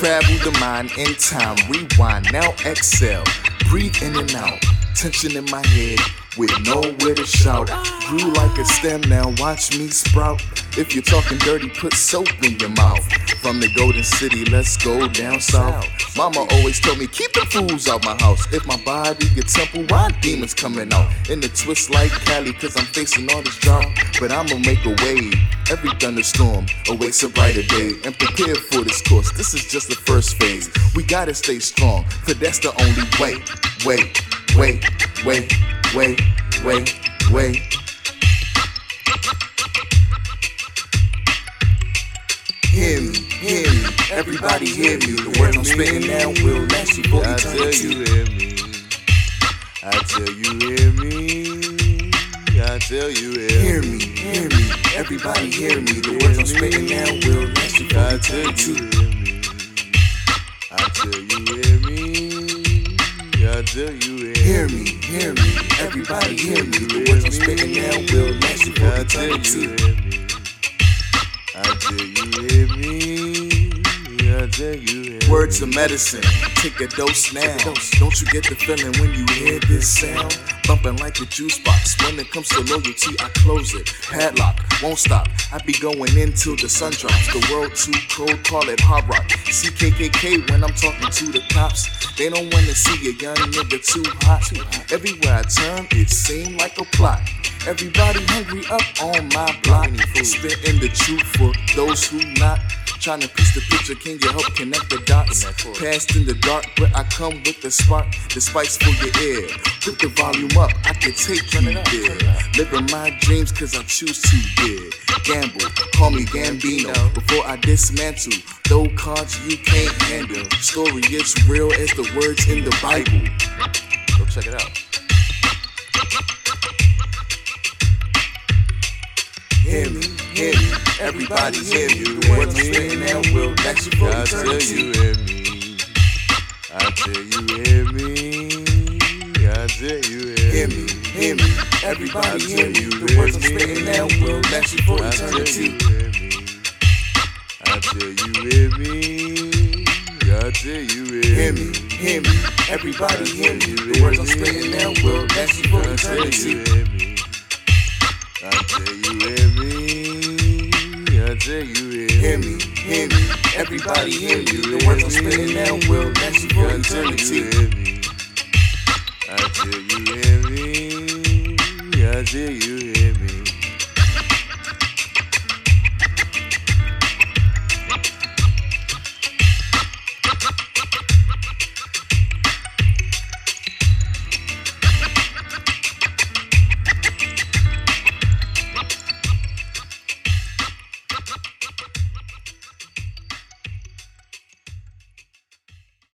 Travel the mind in time, rewind, now exhale. Breathe in and out, tension in my head, with nowhere to shout. Grew like a stem, now watch me sprout. If you're talking dirty, put soap in your mouth. From the Golden City, let's go down south. Mama always told me, keep the fools out my house. If my body get temple, why demons coming out? In the twist like Cali, cause I'm facing all this drought. But I'ma make a wave, every thunderstorm awaits a brighter day. And prepare for this course, this is just the first phase. We gotta stay strong, cause that's the only way. Wait. Hear me, everybody hear me. The words I'm spitting now will last you for eternity. I tell you, hear me. I tell you, hear me, everybody hear me. The words I'm spitting now will last you for eternity. I tell you, hear me. I tell you, hear me, everybody hear me. The words I'm spitting now will last you for eternity. I tell you, hear me. I tell you, words of medicine, take a dose now. Don't you get the feeling when you hear this sound? Bumping like a juice box. When it comes to loyalty, I close it. Padlock, won't stop. I be going in till the sun drops. The world too cold, call it hard rock. CKKK when I'm talking to the cops. They don't wanna see a young nigga too hot. Everywhere I turn, it seem like a plot. Everybody hungry up on my block. Spitting the truth for those who not. Trying to piece the picture, can you help connect the dots? Past in the dark, but I come with the spark, the spice for your ear. Put the volume up, I can take you there. Living my dreams cause I choose to dare. Gamble, call me Gambino. Before I dismantle, those cards you can't handle. Story is real as the words in the Bible. Go check it out. Hear me, everybody hear me. The words I'm spitting now will last you for eternity. I tell you, hear me. I tell you, hear me, everybody hear me. The words I'm spitting now will last you for eternity. I tell you, hear me. I tell you, hear me, everybody hear me. The words I'm spitting now will last you for eternity. I tell you, hear me. I tell you, hear me, everybody hear me. The words I'm spitting now will last you for eternity. I tell you, hear me. I tell you.